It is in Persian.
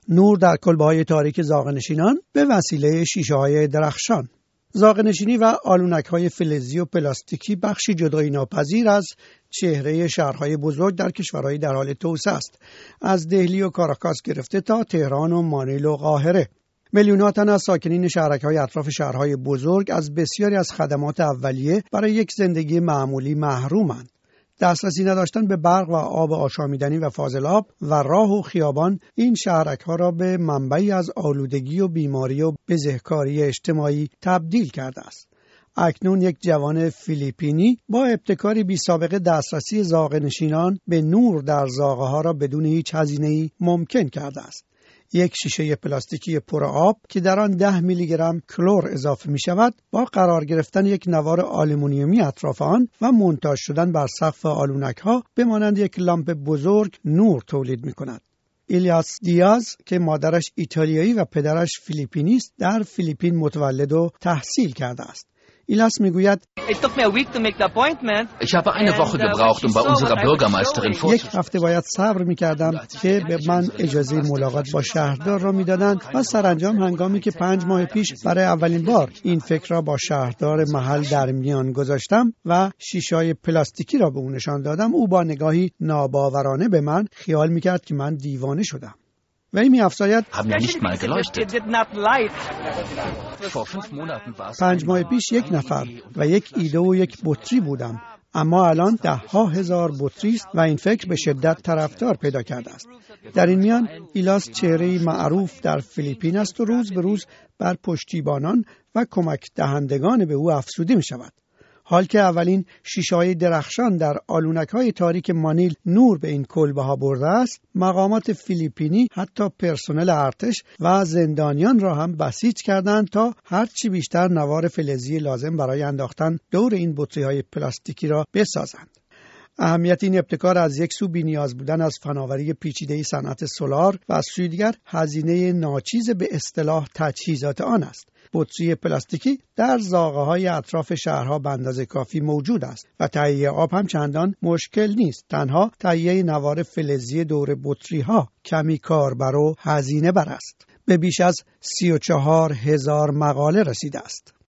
نور در کلبه‌های تاریک زاغه‌نشینان به وسیله شیشه‌های درخشان. زاغه‌نشینی و آلونک‌های فلزی و پلاستیکی بخشی جدایی ناپذیر از چهره شهرهای بزرگ در کشورهای در حال توسعه است، از دهلی و کاراکاس گرفته تا تهران و مانیل و قاهره. میلیون‌ها تن از ساکنین شهرک‌های اطراف شهرهای بزرگ از بسیاری از خدمات اولیه برای یک زندگی معمولی محرومند. دسترسی نداشتن به برق و آب آشامیدنی و فاضلاب و راه و خیابان این شهرک‌ها را به منبعی از آلودگی و بیماری و بزهکاری اجتماعی تبدیل کرده است. اکنون یک جوان فیلیپینی با ابتکاری بی سابقه دسترسی زاغه‌نشینان به نور در زاغه‌ها را بدون هیچ هزینه‌ای ممکن کرده است. یک شیشه پلاستیکی پر آب که در آن 10 میلی گرم کلور اضافه می شود با قرار گرفتن یک نوار آلومینیومی اطراف آن و مونتاژ شدن بر سقف آلونک ها به مانند یک لامپ بزرگ نور تولید می کند. ایلیاس دیاز که مادرش ایتالیایی و پدرش فیلیپینی است، در فیلیپین متولد و تحصیل کرده است. ایلاس میگوید Ich habe eine Woche gebraucht, bei unserer Bürgermeisterin vorzustellen. یک هفته باید صبر می‌کردم که به من اجازه ملاقات با شهردار را می‌دادند و سرانجام هنگامی که 5 ماه پیش برای اولین بار این فکر را با شهردار محل در میان گذاشتم و شیشه‌های پلاستیکی را به او نشان دادم، او با نگاهی ناباورانه به من خیال می‌کرد که من دیوانه شدم. و این می‌افزاید Haben ja nicht mal geleuchtet. 5 ماه پیش یک نفر و یک ایده و یک بطری بودم، اما الان 10,000 بطری است و این فکر به شدت طرفدار پیدا کرده است. در این میان ایلاس چهره‌ای معروف در فیلیپین است و روز به روز بر پشتیبانان و کمک دهندگان به او افزوده می شود. حال که اولین شیشه‌های درخشان در آلونک‌های تاریک مانیل نور به این کلبه‌ها برده است، مقامات فیلیپینی حتی پرسنل ارتش و زندانیان را هم بسیج کردند تا هرچی بیشتر نوار فلزی لازم برای انداختن دور این بطری‌های پلاستیکی را بسازند. اهمیت این ابتکار از یک سو بی‌نیاز بودن از فناوری پیچیده صنعت سولار و از سوی دیگر هزینه ناچیز به اصطلاح تجهیزات آن است. بطری پلاستیکی در زاغه‌های اطراف شهرها به اندازه کافی موجود است و تهیه آب هم چندان مشکل نیست. تنها تهیه نوار فلزی دور بطری‌ها کمی کاربر و هزینه بر است. به بیش از 34,000 مقاله رسیده است.